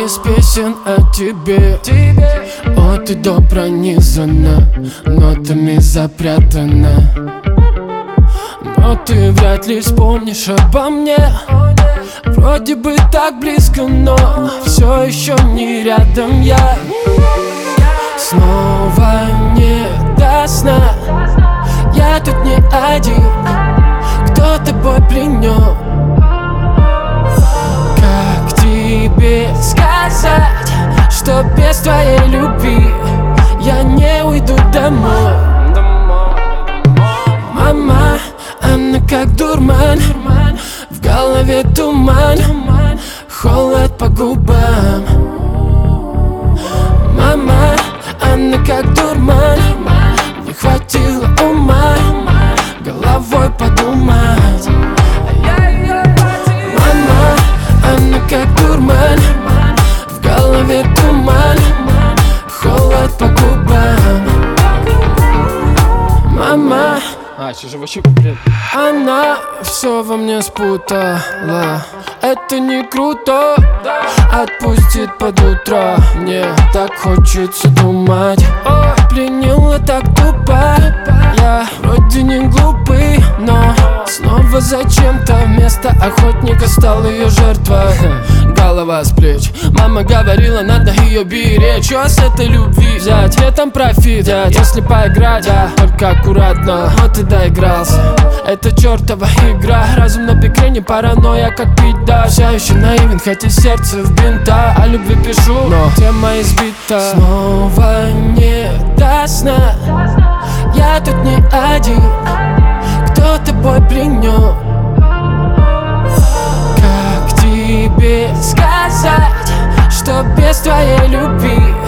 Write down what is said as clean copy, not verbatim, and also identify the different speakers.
Speaker 1: из песен о тебе. О, ты до пронизана, нотами запрятана. Но ты вряд ли вспомнишь обо мне. Вроде бы так близко, но все еще не рядом я. Снова не до сна. Я тут не один, кто тобой пленен. Как тебе сказать, что без твоей любви я не уйду домой? Мама, она как дурман, в голове туман, холод по губам. Мама, она как дурман, не хватило ума головой подумать. Мама, она как дурман, в голове туман, холод по губам. Мама,
Speaker 2: что же вообще куплет?
Speaker 1: она все во мне спутала. Это не круто, отпустит под утро. Мне так хочется думать. Пленила так тупо. Я вроде не глупый, но снова зачем-то вместо охотника стал ее жертвой. Голова с плеч. Мама говорила, надо ее беречь. Что с этой любви взять? Где там профит? Если поиграть, только аккуратно. Но ты доигрался. Это чертова игра. Разум на пикре, не паранойя, как пить, да. Все еще наивен, хотя сердце в бинта. О любви пишу, но тема избита. Снова не до сна. Я тут не один, кто тобой пленен. Как тебе сказать, что без твоей любви